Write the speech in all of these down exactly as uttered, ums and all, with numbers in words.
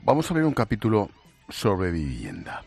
Vamos a ver un capítulo sobre vivienda.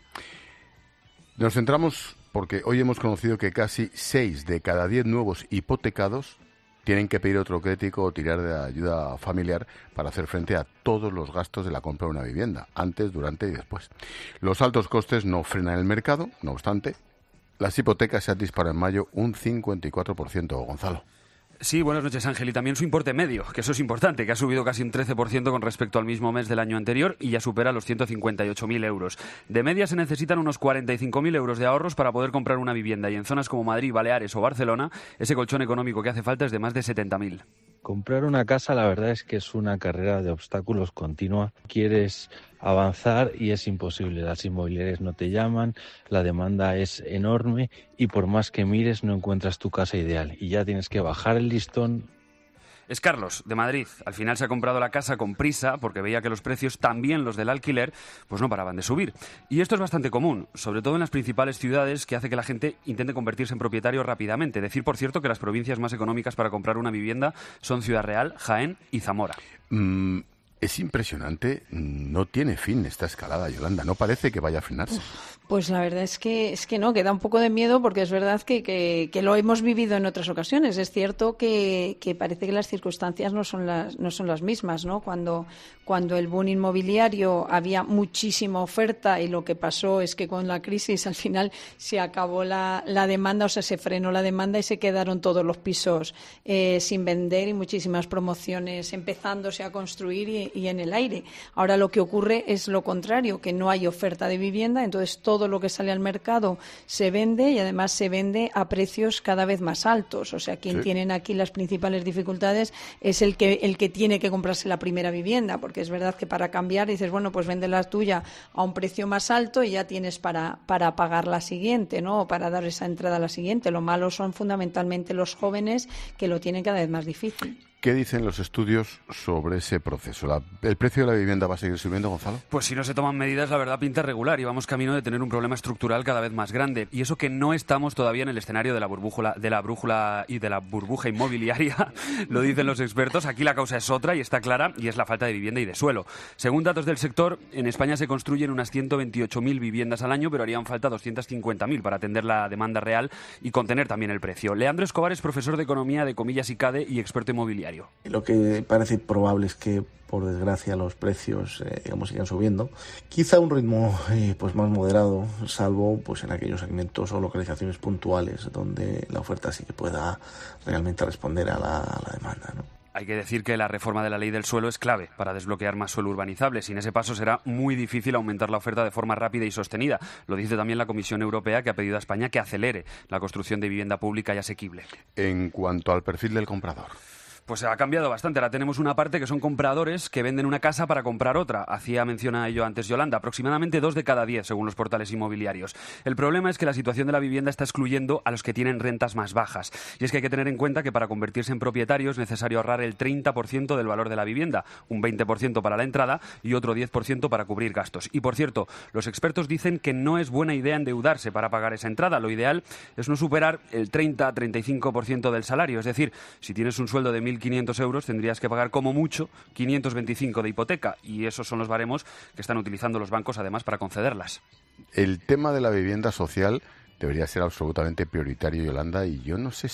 Nos centramos porque hoy hemos conocido que casi seis de cada diez nuevos hipotecados tienen que pedir otro crédito o tirar de ayuda familiar para hacer frente a todos los gastos de la compra de una vivienda, antes, durante y después. Los altos costes no frenan el mercado, no obstante, las hipotecas se han disparado en mayo un cincuenta y cuatro por ciento, Gonzalo. Sí, buenas noches, Ángel. Y también su importe medio, que eso es importante, que ha subido casi un trece por ciento con respecto al mismo mes del año anterior y ya supera los ciento cincuenta y ocho mil euros. De media se necesitan unos cuarenta y cinco mil euros de ahorros para poder comprar una vivienda y en zonas como Madrid, Baleares o Barcelona, ese colchón económico que hace falta es de más de setenta mil. Comprar una casa, la verdad es que es una carrera de obstáculos continua. Quieres avanzar y es imposible. Las inmobiliarias no te llaman, la demanda es enorme y por más que mires no encuentras tu casa ideal. Y ya tienes que bajar el listón. Es Carlos, de Madrid. Al final se ha comprado la casa con prisa porque veía que los precios, también los del alquiler, pues no paraban de subir. Y esto es bastante común, sobre todo en las principales ciudades, que hace que la gente intente convertirse en propietario rápidamente. Decir, por cierto, que las provincias más económicas para comprar una vivienda son Ciudad Real, Jaén y Zamora. Mm, es impresionante, no tiene fin esta escalada, Yolanda, no parece que vaya a frenarse. Pues la verdad es que es que no, que da un poco de miedo porque es verdad que, que, que lo hemos vivido en otras ocasiones. Es cierto que, que parece que las circunstancias no son las no son las mismas, ¿no? Cuando cuando el boom inmobiliario había muchísima oferta y lo que pasó es que con la crisis al final se acabó la, la demanda, o sea, se frenó la demanda y se quedaron todos los pisos eh, sin vender y muchísimas promociones empezándose a construir y, y en el aire. Ahora lo que ocurre es lo contrario, que no hay oferta de vivienda, entonces todo Todo lo que sale al mercado se vende y además se vende a precios cada vez más altos. O sea, quien sí. tienen aquí las principales dificultades es el que el que tiene que comprarse la primera vivienda, porque es verdad que para cambiar dices, bueno, pues vende la tuya a un precio más alto y ya tienes para, para pagar la siguiente, ¿no? O para dar esa entrada a la siguiente. Lo malo son fundamentalmente los jóvenes que lo tienen cada vez más difícil. ¿Qué dicen los estudios sobre ese proceso? ¿La, ¿El precio de la vivienda va a seguir subiendo, Gonzalo? Pues si no se toman medidas, la verdad pinta regular y vamos camino de tener un problema estructural cada vez más grande. Y eso que no estamos todavía en el escenario de la burbuja, de la brújula y de la burbuja inmobiliaria, lo dicen los expertos. Aquí la causa es otra y está clara, y es la falta de vivienda y de suelo. Según datos del sector, en España se construyen unas ciento veintiocho mil viviendas al año, pero harían falta doscientas cincuenta mil para atender la demanda real y contener también el precio. Leandro Escobar es profesor de Economía de Comillas y CADE y experto inmobiliario. Lo que parece probable es que, por desgracia, los precios eh, digamos, sigan subiendo. Quizá a un ritmo eh, pues más moderado, salvo pues en aquellos segmentos o localizaciones puntuales donde la oferta sí que pueda realmente responder a la, a la demanda, ¿no? Hay que decir que la reforma de la ley del suelo es clave para desbloquear más suelo urbanizable. Sin ese paso será muy difícil aumentar la oferta de forma rápida y sostenida. Lo dice también la Comisión Europea, que ha pedido a España que acelere la construcción de vivienda pública y asequible. En cuanto al perfil del comprador, pues ha cambiado bastante. Ahora tenemos una parte que son compradores que venden una casa para comprar otra. Hacía mención a ello antes Yolanda. Aproximadamente dos de cada diez, según los portales inmobiliarios. El problema es que la situación de la vivienda está excluyendo a los que tienen rentas más bajas. Y es que hay que tener en cuenta que para convertirse en propietario es necesario ahorrar el treinta por ciento del valor de la vivienda, un veinte por ciento para la entrada y otro diez por ciento para cubrir gastos. Y por cierto, los expertos dicen que no es buena idea endeudarse para pagar esa entrada. Lo ideal es no superar el treinta a treinta y cinco por ciento del salario. Es decir, si tienes un sueldo de mil quinientos euros, tendrías que pagar como mucho quinientos veinticinco de hipoteca, y esos son los baremos que están utilizando los bancos además para concederlas. El tema de la vivienda social debería ser absolutamente prioritario, Yolanda, y yo no sé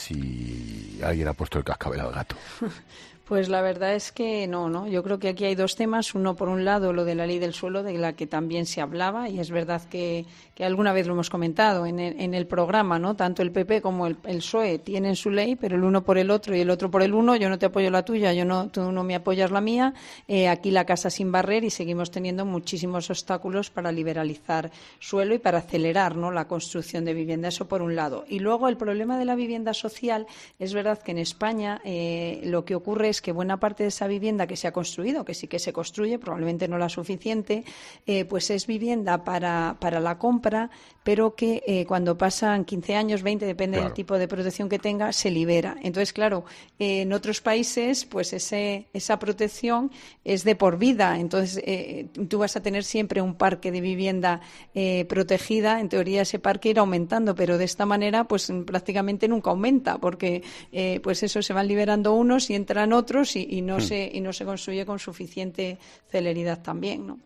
si alguien ha puesto el cascabel al gato. Pues la verdad es que no, ¿no? Yo creo que aquí hay dos temas. Uno, por un lado, lo de la ley del suelo, de la que también se hablaba, y es verdad que, que alguna vez lo hemos comentado en el, en el programa, ¿no? Tanto el P P como el, el P S O E tienen su ley, pero el uno por el otro y el otro por el uno. Yo no te apoyo la tuya, yo no, tú no me apoyas la mía. Eh, aquí la casa sin barrer y seguimos teniendo muchísimos obstáculos para liberalizar suelo y para acelerar, ¿no?, la construcción de vivienda. Eso por un lado. Y luego el problema de la vivienda social, es verdad que en España eh, lo que ocurre es que buena parte de esa vivienda que se ha construido, que sí que se construye, probablemente no la suficiente, eh, pues es vivienda para, para la compra, pero que eh, cuando pasan quince años, veinte, depende claro. del tipo de protección que tenga, se libera. Entonces, claro, eh, en otros países, pues ese, esa protección es de por vida. Entonces, eh, tú vas a tener siempre un parque de vivienda eh, protegida. En teoría, ese parque irá aumentando, pero de esta manera, pues prácticamente nunca aumenta, porque eh, pues eso, se van liberando unos y entran otros y, y no hmm. se y no se construye con suficiente celeridad también, ¿no?